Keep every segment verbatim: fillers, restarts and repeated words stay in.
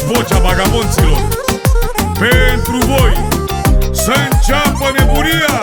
vocea vagabonților. Pentru voi să înceapă nebunia.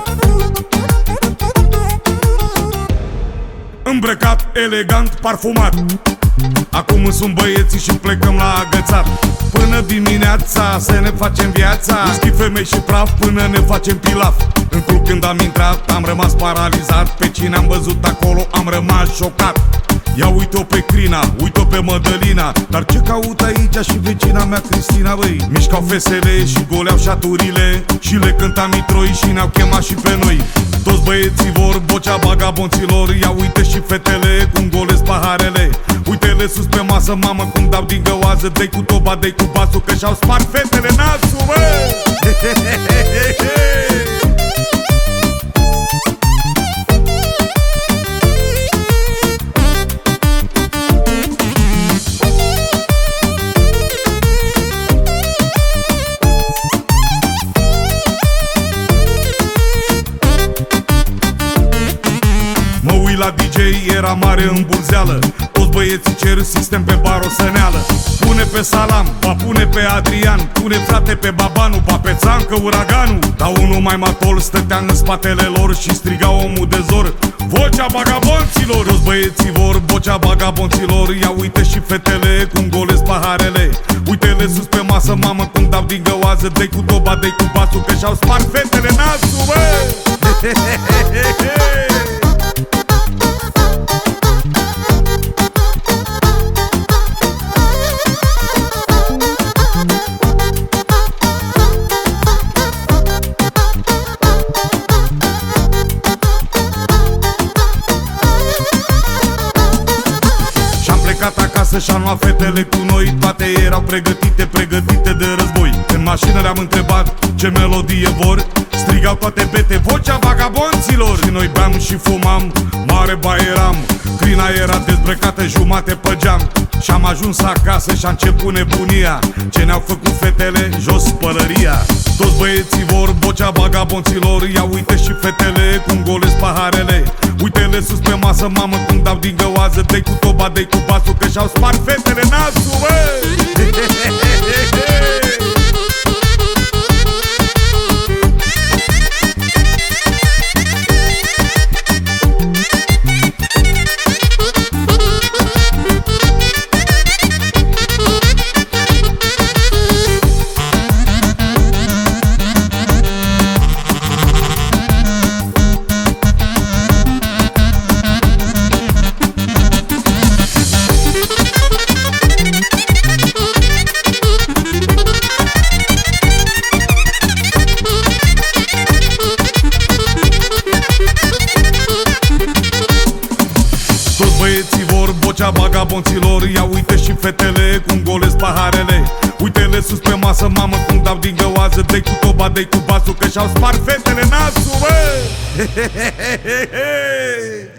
Îmbrăcat, elegant, parfumat, acum sunt băieții și plecăm la agățat. Până dimineața să ne facem viața, whisky, femei și praf până ne facem pilaf. În club când am intrat am rămas paralizat, pe cine am văzut acolo am rămas șocat. Ia uite-o pe Crina, uite-o pe Mădălina, dar ce caut aici și vecina mea Cristina, băi? Mișcau fesele și goleau șaturile și le cântam mitroi și ne-au chemat și pe noi. Toți băieții vor vocea vagabonților, ia uite și fetele cum golesc paharele. Uite-le sus pe masă, mamă, cum dau din găoază, dă-i cu toba, dă-i cu basul, că și-au spart fetele nasul, bă! La D J era mare îmbulzeală, toți băieții cer sistem pe baroseneală. Pune pe Salam, ba pune pe Adrian, pune frate pe Babanu, ba pe Țancă Uraganul. Dar unul mai matol stătea în spatele lor și striga omul de zor: vocea vagabonților! Toți băieții vor vocea vagabonților, ia uite și fetele cum golesc paharele. Uite-le sus pe masă, mamă, cum dau din găoază, dă-i cu toba, dă-i cu basul, că și-au spart fetele nasul, bă! Acasă și-am luat fetele cu noi, toate erau pregătite, pregătite de război. În mașină le-am întrebat ce melodie vor, strigau toate bete vocea vagabonților. Și noi beam și fumam, mare ba eram, Crina era dezbrăcată jumate pe geam. Și-am ajuns acasă și-a început nebunia, ce ne-au făcut fetele, jos pălăria. Toți băieții vor vocea vagabonților, ia uite și fetele cum golesc paharele. Uite-le sus pe masă, mamă, cum dau din găoază, dă-i cu toba, dă-i cu basul, că și-au spart fetele nasul, bă! Băieții vor vocea vagabonților, ia uite și fetele cum golesc paharele. Uite-le sus pe masă, mamă, cum dau din găoază, dă-i cu toba, dă-i cu basul, că și-au spart fetele nasul, bă!